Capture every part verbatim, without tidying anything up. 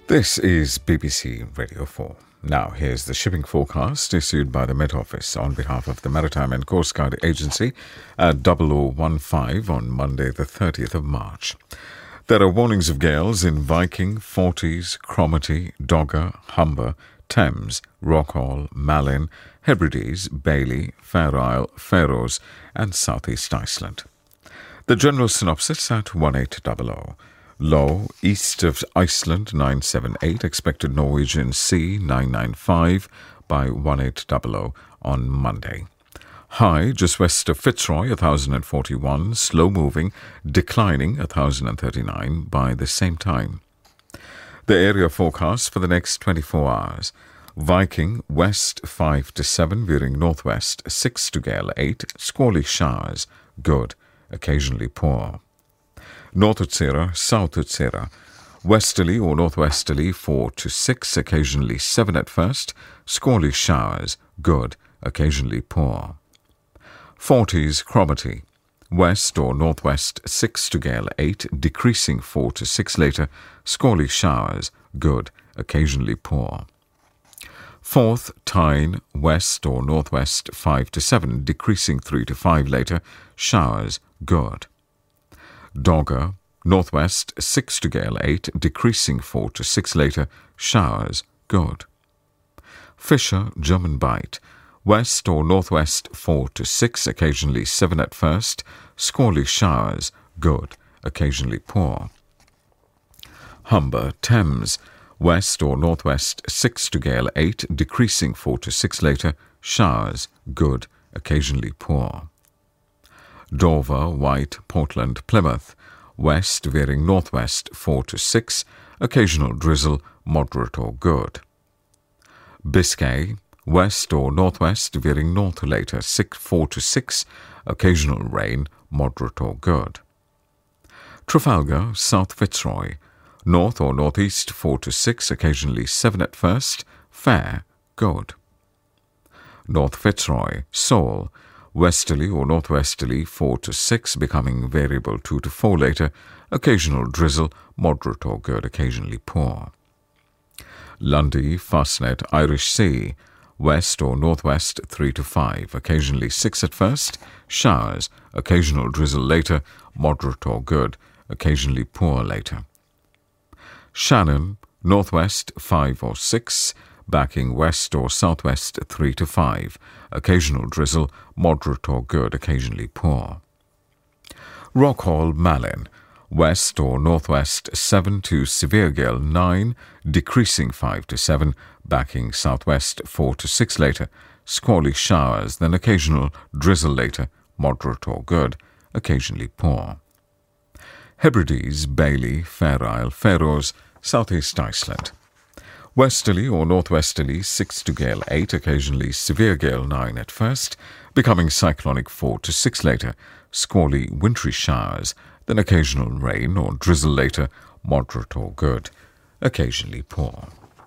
This is B B C Radio four. Now, here's the shipping forecast issued by the Met Office on behalf of the Maritime and Coast Guard Agency at double oh one five on Monday, the thirtieth of March. There are warnings of gales in Viking, Forties, Cromarty, Dogger, Humber, Thames, Rockall, Malin, Hebrides, Bailey, Fair Isle, Faroes and South East Iceland. The general synopsis at eighteen hundred. Low, east of Iceland nine seven eight, expected Norwegian Sea nine nine five by eighteen hundred on Monday. High, just west of Fitzroy one thousand forty-one, slow moving, declining one thousand thirty-nine by the same time. The area forecast for the next twenty-four hours. Viking, west five to seven, veering northwest six to gale eight, squally showers, good, occasionally poor. North Utsira, South Utsira, westerly or northwesterly four to six, occasionally seven at first, squally showers, good, occasionally poor. Forties, Cromarty, west or northwest six to gale eight, decreasing four to six later, squally showers, good, occasionally poor. Forth, Tyne, west or northwest five to seven, decreasing three to five later, showers, good. Dogger, northwest six to gale eight, decreasing four to six later, showers, good. Fisher, German Bight, west or northwest four to six, occasionally seven at first, squally showers, good, occasionally poor. Humber, Thames, west or northwest six to gale eight, decreasing four to six later, showers, good, occasionally poor. Dover, White, Portland, Plymouth, west veering northwest four to six, occasional drizzle, moderate or good. Biscay, west or northwest veering north later six, four to six, occasional rain, moderate or good. Trafalgar, South Fitzroy, north or northeast four to six, occasionally seven at first, fair, good. North Fitzroy, Seoul, westerly or northwesterly four to six, becoming variable two to four later, occasional drizzle, moderate or good, occasionally poor. Lundy, Fastnet, Irish Sea, west or northwest three to five, occasionally six at first, showers, occasional drizzle later, moderate or good, occasionally poor later. Shannon, northwest five or six, backing west or southwest three to five, occasional drizzle, moderate or good, occasionally poor. Rockall, Malin, west or northwest seven to severe gale nine, decreasing five to seven, backing southwest four to six later, squally showers, then occasional drizzle later, moderate or good, occasionally poor. Hebrides, Bailey, Fair Isle, Faroes, South East Iceland. Westerly or northwesterly six to gale eight, occasionally severe gale nine at first, becoming cyclonic four to six later, squally wintry showers, then occasional rain or drizzle later, moderate or good, occasionally poor.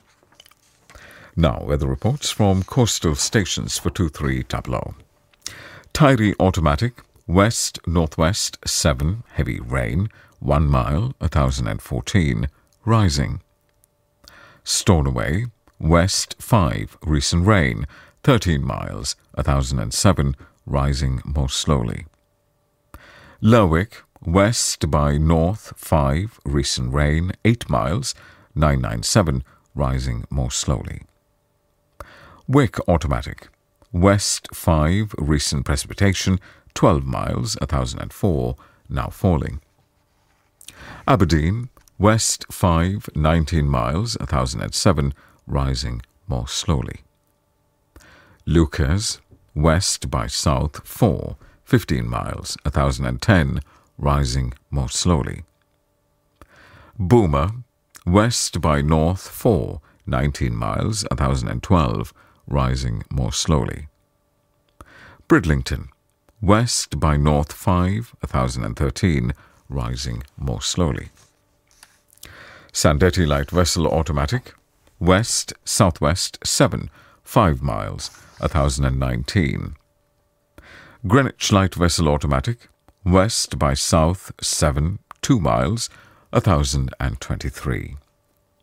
Now, weather reports from coastal stations for two three hundred. Tyrie Automatic, west northwest seven, heavy rain, one mile, one thousand fourteen, rising. Stornoway, west five, recent rain, thirteen miles, one thousand seven, rising more slowly. Lerwick, west by north five, recent rain, eight miles, nine ninety-seven, rising more slowly. Wick Automatic, west five, recent precipitation, twelve miles, one thousand four, now falling. Aberdeen, west five, nineteen miles, one thousand seven, rising more slowly. Lucas, west by south four, fifteen miles, one thousand ten, rising more slowly. Boomer, west by north four, nineteen miles, one thousand twelve, rising more slowly. Bridlington, west by north five, one thousand thirteen, rising more slowly. Sandetti Light Vessel Automatic, west southwest seven, five miles, one thousand nineteen. Greenwich Light Vessel Automatic, west by south seven, two miles, one thousand twenty-three.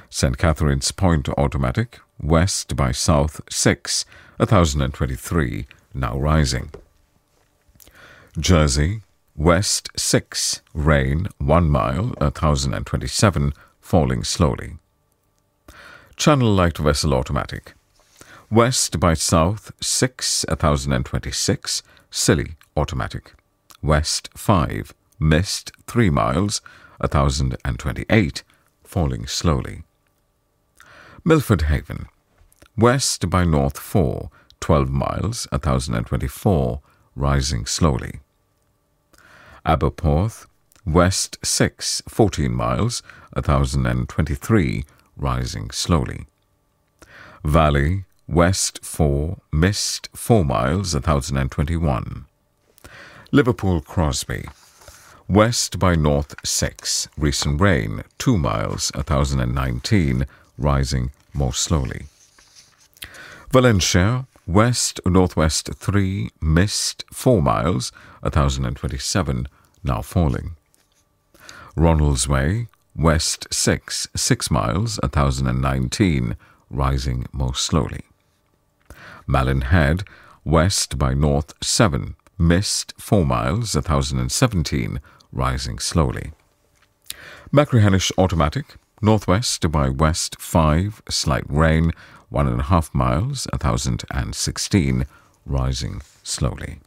Saint Catherine's Point automatic, west by south six, one thousand twenty-three, now rising. Jersey, west six, rain one mile, one thousand twenty-seven, falling slowly. Channel light vessel automatic, west by south six, one thousand twenty-six, Scilly automatic, west five, mist three miles, one thousand twenty-eight, falling slowly. Milford Haven, west by north four, twelve miles, one thousand twenty-four, rising slowly. Aberporth, west six, fourteen miles, one thousand twenty-three, rising slowly. Valley, west four, mist four miles, one thousand twenty-one. Liverpool Crosby, west by north six, recent rain two miles, one thousand nineteen, rising more slowly. Valencia, west northwest three, mist four miles, one thousand twenty-seven, now falling. Ronaldsway, west six, six miles, one thousand nineteen, rising more slowly. Malin Head, west by north seven, mist four miles, one thousand seventeen, rising slowly. Machrihanish automatic, northwest by west five, slight rain, one and a half miles, one thousand sixteen, rising slowly.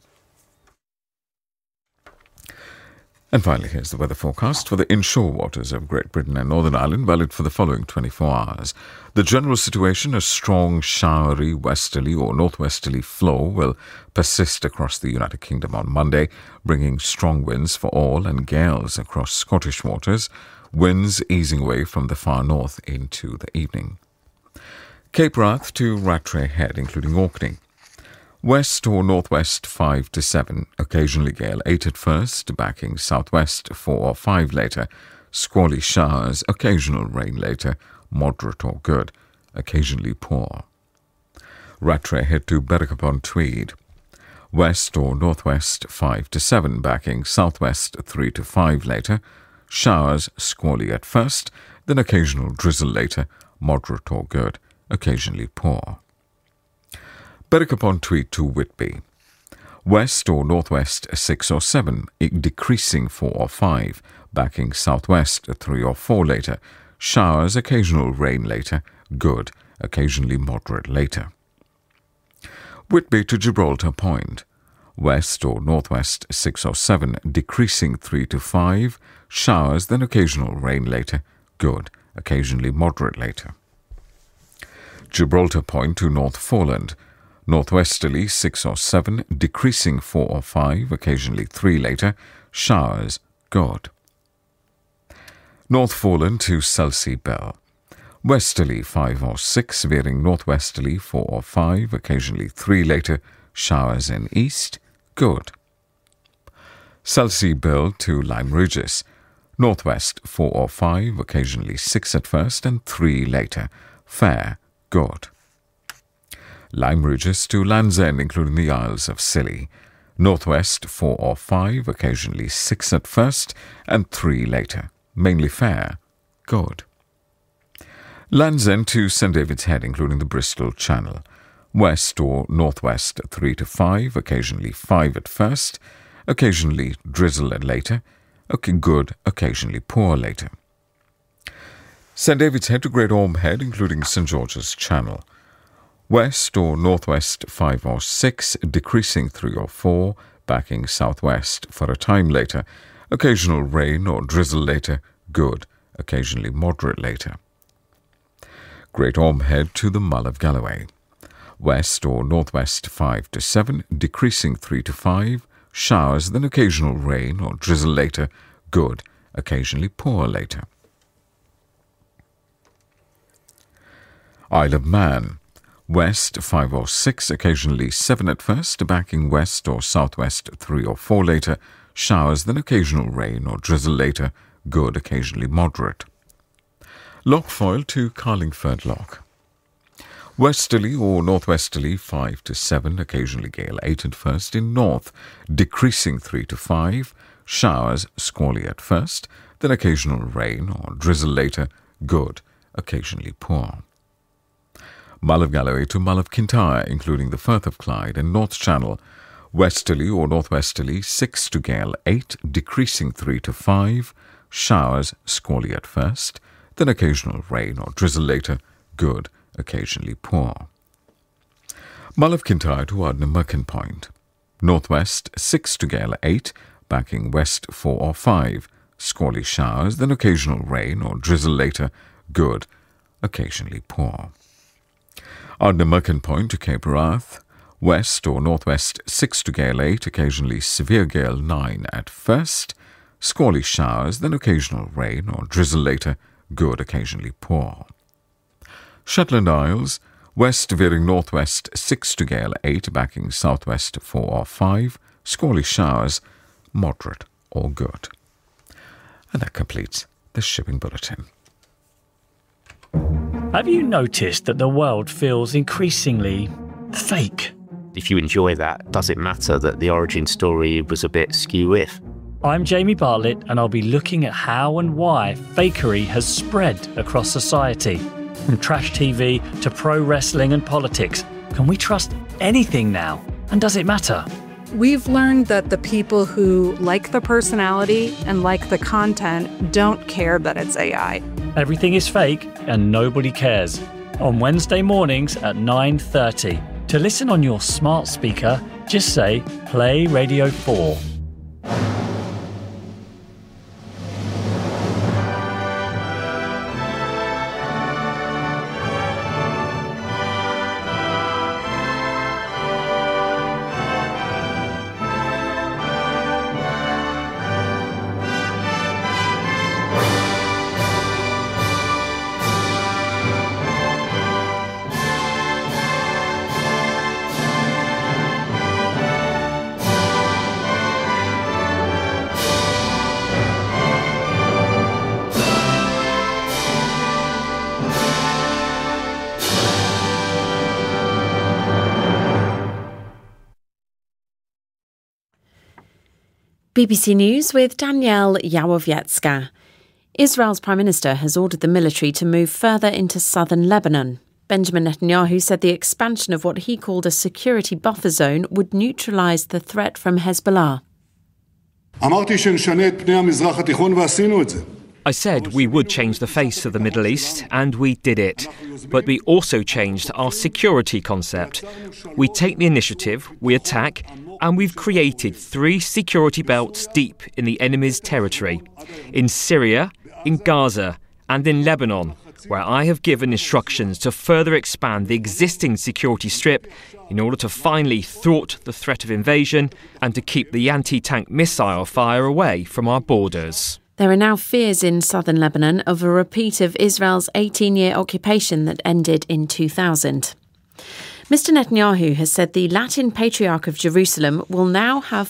And finally, here's the weather forecast for the inshore waters of Great Britain and Northern Ireland, valid for the following twenty-four hours. The general situation, a strong, showery, westerly or northwesterly flow will persist across the United Kingdom on Monday, bringing strong winds for all and gales across Scottish waters, winds easing away from the far north into the evening. Cape Wrath to Rattray Head, including Orkney. West or northwest five to seven, occasionally gale eight at first, backing southwest four or five later, squally showers, occasional rain later, moderate or good, occasionally poor. Rattray Head to Berwick-upon-Tweed. West or northwest five to seven, backing southwest three to five later, showers, squally at first, then occasional drizzle later, moderate or good, occasionally poor. Berwick-upon-Tweed to Whitby. West or northwest six or seven, decreasing four or five, backing southwest three or four later, showers, occasional rain later, good, occasionally moderate later. Whitby to Gibraltar Point. West or northwest six or seven, decreasing three to five, showers, then occasional rain later, good, occasionally moderate later. Gibraltar Point to North Foreland. Northwesterly six or seven, decreasing four or five, occasionally three later, showers, good. North Foreland to Selsey Bell. Westerly five or six, veering northwesterly four or five, occasionally three later, showers in east, good. Selsey Bell to Lyme Regis. Northwest four or five, occasionally six at first and three later, fair, good. Lyme Regis to Land's End, including the Isles of Scilly. Northwest four or five, occasionally six at first and three later, mainly fair, good. Land's End to Saint David's Head, including the Bristol Channel. West or northwest three to five, occasionally five at first, occasionally drizzle at later, okay, good, occasionally poor later. Saint David's Head to Great Orme Head, including Saint George's Channel. West or northwest five or six, decreasing three or four, backing southwest for a time later, occasional rain or drizzle later, good, occasionally moderate later. Great Orme Head to the Mull of Galloway. West or northwest five to seven, decreasing three to five, showers, then occasional rain or drizzle later, good, occasionally poor later. Isle of Man. West five or six, occasionally seven at first, backing west or southwest three or four later, showers, then occasional rain or drizzle later, good, occasionally moderate. Lochfoyle to Carlingford Loch. Westerly or northwesterly five to seven, occasionally gale eight at first in north, decreasing three to five, showers, squally at first, then occasional rain or drizzle later, good, occasionally poor. Mull of Galloway to Mull of Kintyre, including the Firth of Clyde and North Channel. Westerly or northwesterly, six to gale eight, decreasing three to five. Showers, squally at first, then occasional rain or drizzle later, good, occasionally poor. Mull of Kintyre to Ardnamurchan Point. Northwest, six to gale eight, backing west four or five. Squally showers, then occasional rain or drizzle later, good, occasionally poor. Ardnamurchan Point to Cape Wrath. West or northwest, six to gale eight, occasionally severe gale nine at first. Squally showers, then occasional rain or drizzle later, good, occasionally poor. Shetland Isles, west veering northwest, six to gale eight, backing southwest four or five. Squally showers, moderate or good. And that completes the Shipping Bulletin. Have you noticed that the world feels increasingly fake? If you enjoy that, does it matter that the origin story was a bit skew-if? I'm Jamie Bartlett, and I'll be looking at how and why fakery has spread across society. From trash T V to pro wrestling and politics, can we trust anything now? And does it matter? We've learned that the people who like the personality and like the content don't care that it's A I. Everything is fake and nobody cares. On Wednesday mornings at nine thirty. To listen on your smart speaker, just say Play Radio four. B B C News with Danielle Yawowiecka. Israel's Prime Minister has ordered the military to move further into southern Lebanon. Benjamin Netanyahu said the expansion of what he called a security buffer zone would neutralise the threat from Hezbollah. I said we would change the face of the Middle East, and we did it. But we also changed our security concept. We take the initiative, we attack, and we've created three security belts deep in the enemy's territory. In Syria, in Gaza, and in Lebanon, where I have given instructions to further expand the existing security strip in order to finally thwart the threat of invasion and to keep the anti-tank missile fire away from our borders. There are now fears in southern Lebanon of a repeat of Israel's eighteen-year occupation that ended in two thousand. Mister Netanyahu has said the Latin Patriarch of Jerusalem will now have